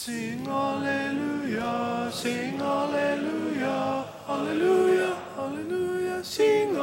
Sing hallelujah, sing hallelujah, hallelujah, hallelujah, sing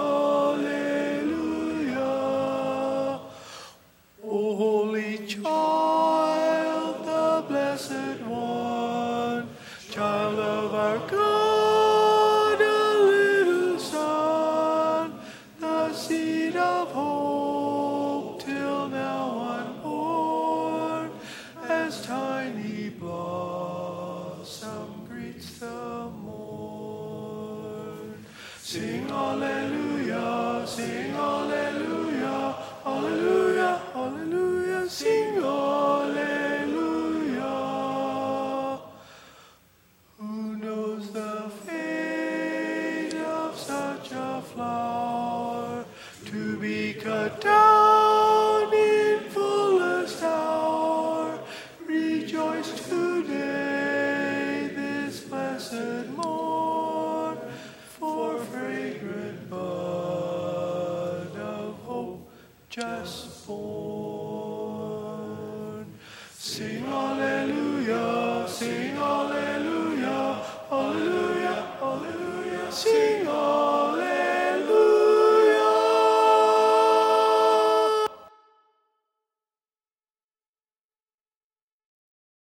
hallelujah. O holy child, the blessed one, child of our God, a little son, the seed of hope till now unborn, as tiny blossom greets the morn. Sing hallelujah, sing hallelujah, hallelujah, hallelujah, sing hallelujah. Who knows the fate of such a flower, to be cut down in fullest hour? Rejoice today, this blessed morn, for fragrant bud of hope just born. Sing